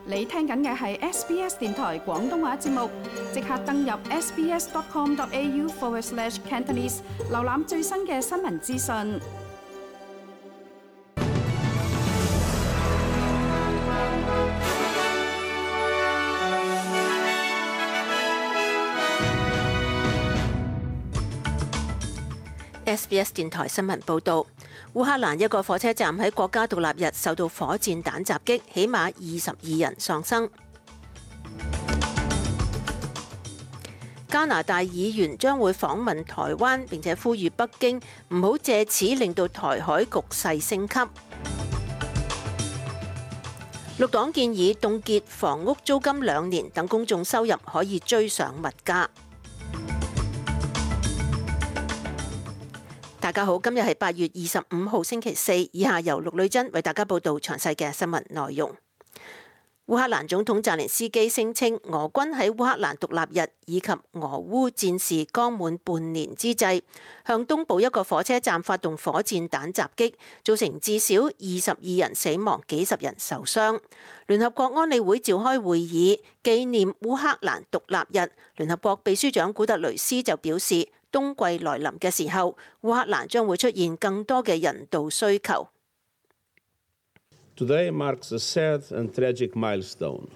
你聽緊嘅係 SBS 電台廣東話節目，即刻登入 sbs.com.au/Cantonese 瀏覽最新嘅新聞資訊。 SBS 電台新聞報導，烏克蘭一個火車站喺國家獨立日受到火箭彈襲擊，起碼22人喪生。加拿大議員將會訪問台灣，並且呼籲北京唔好借此令到台海局勢升級。綠黨建議凍結房屋租金2年，等公眾收入可以追上物價。大家好，今日係8月25號星期四，以下由陸女珍為大家報道詳細嘅新聞內容。烏克蘭總統澤連斯基聲稱，俄軍喺烏克蘭獨立日以及俄烏戰事剛滿半年之際，向東部一個火車站發動火箭彈襲擊，造成至少22人死亡，幾十人受傷。聯合國安理會召開會議紀念烏克蘭獨立日，聯合國秘書長古特雷斯就表示，冬季來臨嘅時候，烏克蘭將會出現更多嘅人道需求。 Today marks a sad and tragic milestone.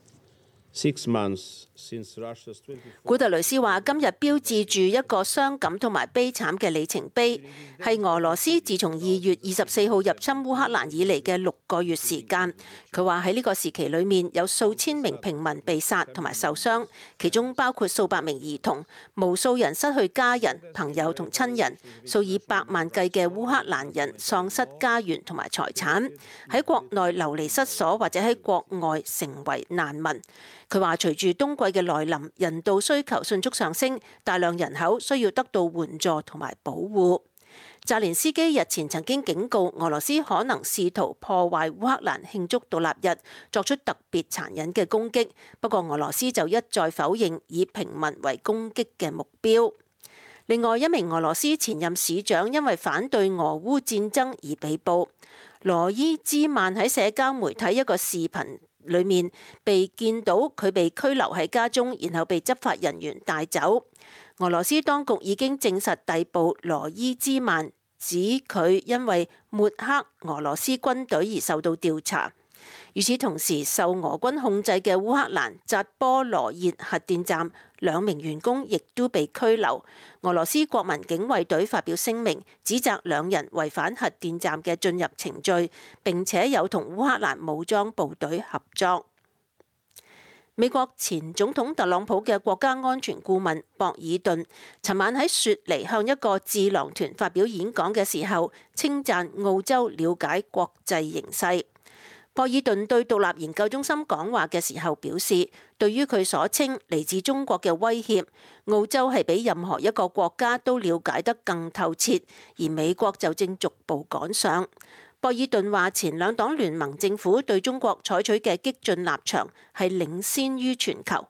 6 months since Russia's 24 古特雷斯話：今日標誌住一個傷感同埋悲慘嘅里程碑，係俄羅斯自從2月24號入侵烏克蘭以嚟嘅6個月時間。佢話喺呢個時期裏面有數千名平民被殺同埋受傷，其中包括數百名兒童，無數人失去家人、朋友同親人，數以百萬計嘅烏克蘭人喪失家園同埋財產，喺國內流離失所或者喺國外成為難民。佢話：隨住冬季嘅來臨，人道需求迅速上升，大量人口需要得到援助同埋保護。澤連斯基日前曾經警告俄羅斯可能試圖破壞烏克蘭慶祝獨立日，作出特別殘忍嘅攻擊。不過俄羅斯就一再否認以平民為攻擊嘅目標。另外一名俄羅斯前任市長因為反對俄烏戰爭而被捕。羅伊茲曼喺社交媒體一個視頻裏面被見到佢被拘留喺家中，然後被執法人員帶走。俄羅斯當局已經證實逮捕羅伊茲曼，指佢因為抹黑俄羅斯軍隊而受到調查。與此同時，受俄軍控制嘅烏克蘭扎波羅熱核電站2名員工亦都被拘留。俄羅斯國民警衛隊發表聲明，指責2人違反核電站嘅進入程序，並且有同烏克蘭武裝部隊合作。美國前總統特朗普嘅國家安全顧問博爾頓尋晚喺雪梨向一個智囊團發表演講嘅時候，稱讚澳洲了解國際形勢。博爾頓對獨立研究中心講話嘅時候表示，對於佢所稱嚟自中國嘅威脅，澳洲係比任何一個國家都了解得更透徹，而美國就正逐步趕上。博爾頓話：前兩黨聯盟政府對中國採取嘅激進立場係領先於全球。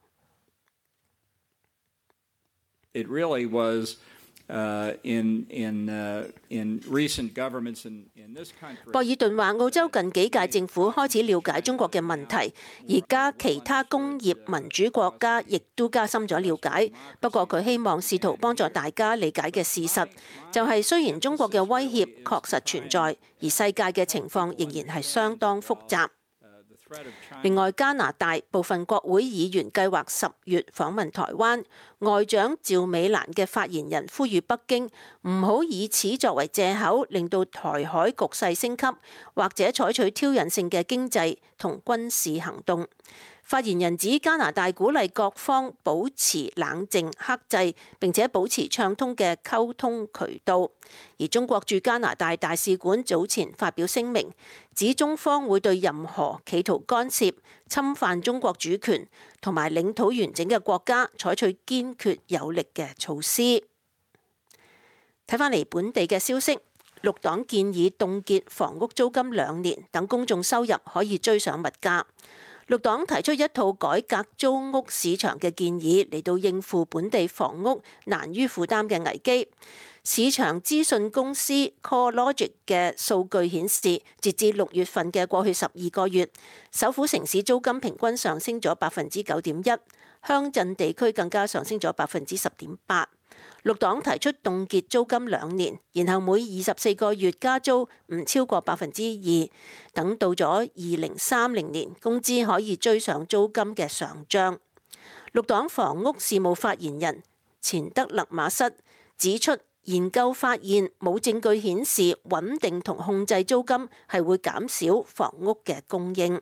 It really was in recent governments in this country. 博爾頓話：澳洲近幾屆政府開始了解中國嘅問題，而家其他工業民主國家亦都加深咗了解。不過佢希望試圖幫助大家理解嘅事實，就係雖然中國嘅威脅確實存在，而世界嘅情況仍然係相當複雜。另外，加拿大部分國會議員計劃10月訪問台灣，外長趙美蘭嘅發言人呼籲北京唔好以此作為藉口，令到台海局勢升級，或者採取挑釁性嘅經濟同軍事行動。發言人指加拿大鼓勵各方保持冷靜克制，並且保持暢通嘅溝通渠道。而中國駐加拿大大使館早前發表聲明，指中方會對任何企圖干涉、侵犯中國主權同埋領土完整嘅國家採取堅決有力嘅措施。睇返嚟本地嘅消息，綠黨建議凍結房屋租金2年，等公眾收入可以追上物價。綠黨提出一套改革租屋市場嘅建議，嚟到應付本地房屋難於負擔嘅危機。 市場資訊公司 CoreLogic 嘅數據顯示，截至6月份嘅過去12個月，首府城市租金平均上升咗9.1%，鄉鎮地區更加上升咗10.8%。綠黨提出凍結租金2年，然後每24個月加租唔超過2%，等到咗2030年，工資可以追上租金嘅上漲。綠黨房屋事務發言人錢德勒馬瑟指出，研究發現冇證據顯示穩定同控制租金係會減少房屋嘅供應。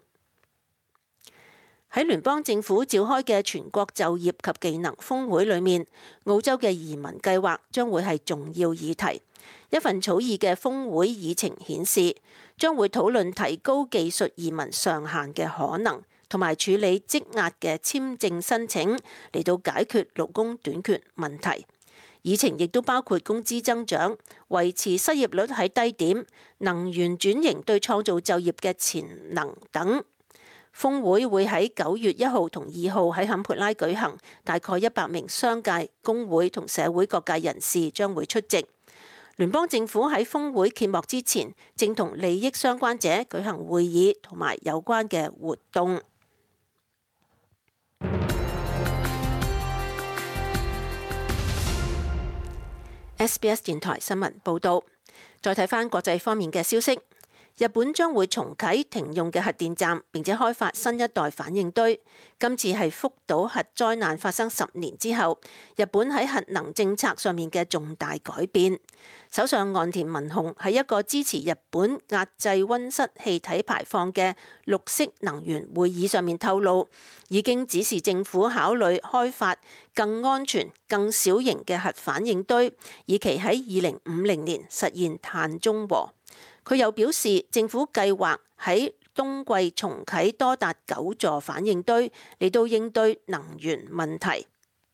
喺聯邦政府召開嘅全國就業及技能峰會裏面，澳洲嘅移民計劃將會係重要議題。一份草擬嘅峰會議程顯示，將會討論提高技術移民上限嘅可能，同埋處理積壓嘅簽證申請，嚟到解決勞工短缺問題。議程亦都包括工資增長、維持失業率喺低點、能源轉型對創造就業嘅潛能等。峰會會喺9月1號同2號喺坎培拉舉行，大概100名商界、工會同社會各界人士將會出席。聯邦政府喺峰會揭幕之前，正同利益相關者舉行會議同埋有關嘅活動。SBS 電台新聞報導，再睇返國際方面嘅消息。日本將會重啟停用嘅核電站，並且開發新一代反應堆。今次係福島核災難發生10年之後，日本喺核能政策上面嘅重大改變。首相岸田文雄喺一個支持日本壓制溫室氣體排放嘅綠色能源會議上面透露，已經指示政府考慮開發更安全、更小型嘅核反應堆，以期喺2050年實現碳中和。佢又表示，政府計劃喺冬季重啟多達9座反應堆，嚟到應對能源問題。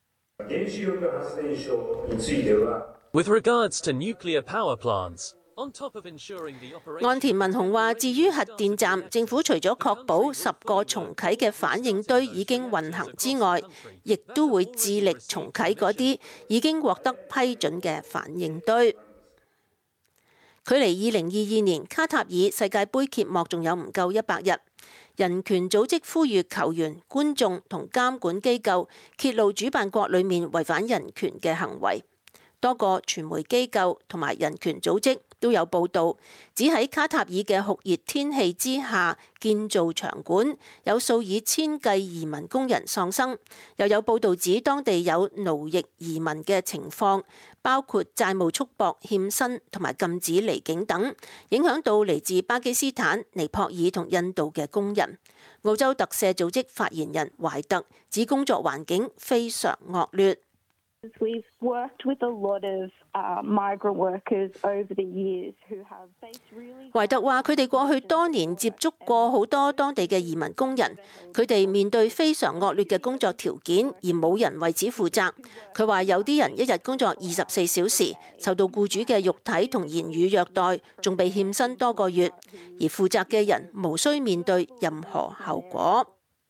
With regards to nuclear power plants, on top of ensuring the operation， 岸田文雄話，至於核電站，政府除咗確保10個重啟嘅反應堆已經運行之外，亦都會致力重啟嗰啲已經獲得批准嘅反應堆。距離2022年卡塔爾世界盃揭幕仲有唔夠100日，人權組織呼籲球員、觀眾同監管機構揭露主辦國裡面違反人權嘅行為。多個傳媒機構同埋人權組織都有報導，指喺卡塔爾嘅酷熱天氣之下建造場館，有數以千計移民工人喪生。又有報導指當地有奴役移民嘅情況，包括債務束縛、欠薪同埋禁止離境等，影響到嚟自巴基斯坦、尼泊爾同印度嘅工人。澳洲特赦組織發言人懷特指工作環境非常惡劣。 We've worked with a lot of migrant workers over the years who have faced really。 懷特話：佢哋過去多年接觸過好多當地嘅移民工人，佢哋面對非常惡劣嘅工作條件，而冇人為此負責。佢話有啲人一日工作24小時，受到僱主嘅肉體同言語虐待，仲被欠薪多個月，而負責嘅人無需面對任何後果。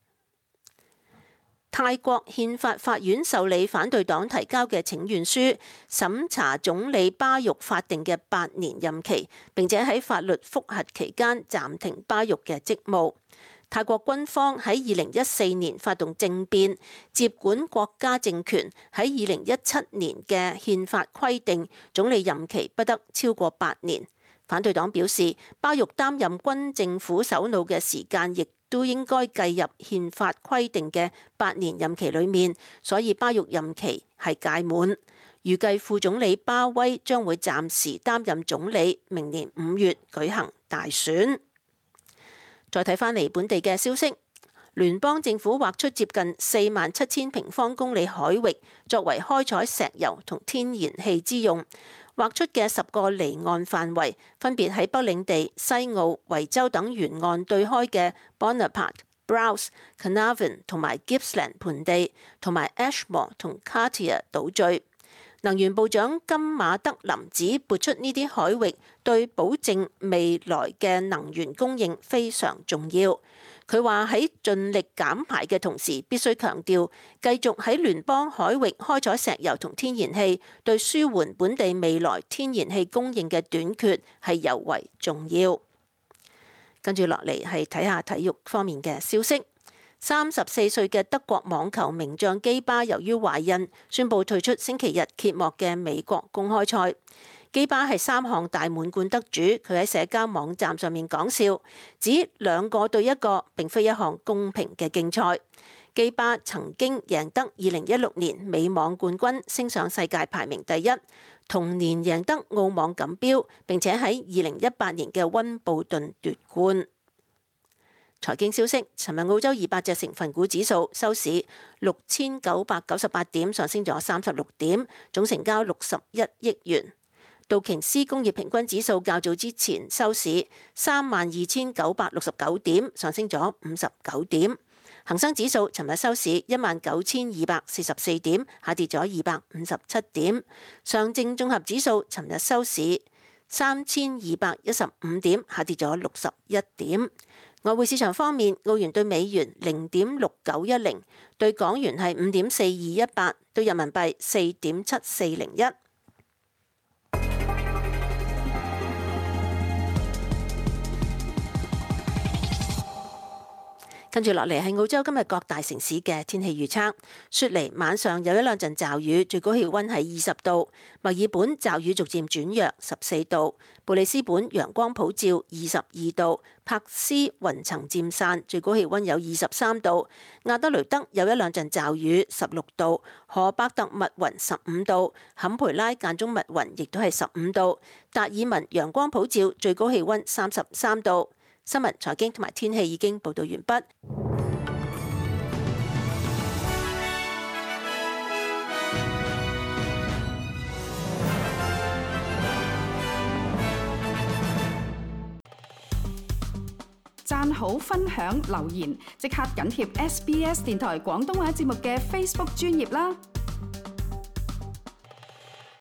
泰國憲法法院受理反對黨提交嘅請願書，審查總理巴育法定嘅8年任期，並且喺法律覆核期間暫停巴育嘅職務。泰國軍方喺2014年發動政變，接管國家政權。喺2017年嘅憲法規定，總理任期不得超過8年。反對黨表示，巴育擔任軍政府首腦嘅時間亦都應該計入憲法規定嘅8年任期裏面，所以巴育任期係屆滿。預計副總理巴威將會暫時擔任總理，明年5月舉行大選。再睇返嚟本地嘅消息，聯邦政府劃出接近47000平方公里海域作為開採石油同天然氣之用。劃出嘅10個離岸範圍，分別喺北領地、西澳、維州等沿岸對開嘅 Bonaparte、Browse、Carnarvon 同埋 Gippsland 盆地，同埋 Ashmore 同 Cartier 島嶼。能源部長金馬德林指撥出呢啲海域對保證未來嘅能源供應非常重要。 佢話喺盡力減排嘅同時，必須強調繼續喺聯邦海域開採石油同天然氣，對舒緩本地未來天然氣供應嘅短缺係尤為重要。跟住落嚟係睇下體育方面嘅消息。34歲嘅德國網球名將基巴由於懷孕，宣布退出星期日揭幕嘅美國公開賽。基巴係3項大滿貫得主，佢喺社交網站上面講笑，指2個對1個並非一項公平嘅競賽。基巴曾經贏得2016年美網冠軍，升上世界排名第1，同年贏得澳網錦標，並且喺2018年嘅溫布頓奪冠。財經消息，尋日澳洲200隻成分股指數收市6998點，上升咗36點，總成交61億元。道瓊斯工業平均指數較早之前收市32969點，上升咗59點。恒生指數尋日收市19244點，下跌咗257點。上證綜合指數尋日收市3215點，下跌咗61點。外匯市場方面，澳元對美元0.6910，對港元係5.4218，對人民幣4.7401。跟住落嚟係澳洲今日各大城市嘅天氣預測。雪梨晚上有1兩陣驟雨，最高氣溫係20度；墨爾本驟雨逐漸轉弱，14度；布里斯本陽光普照，22度；珀斯雲層漸散，最高氣溫有23度；亞德雷德有1兩陣驟雨，16度；荷伯特密雲15度；坎培拉間中密雲亦都係15度；達爾文陽光普照，最高氣溫33度。新聞、財經同埋天氣已經報道完畢。 讚好、分享、留言，即刻緊貼SBS 電台廣東話節目嘅 Facebook 專頁啦！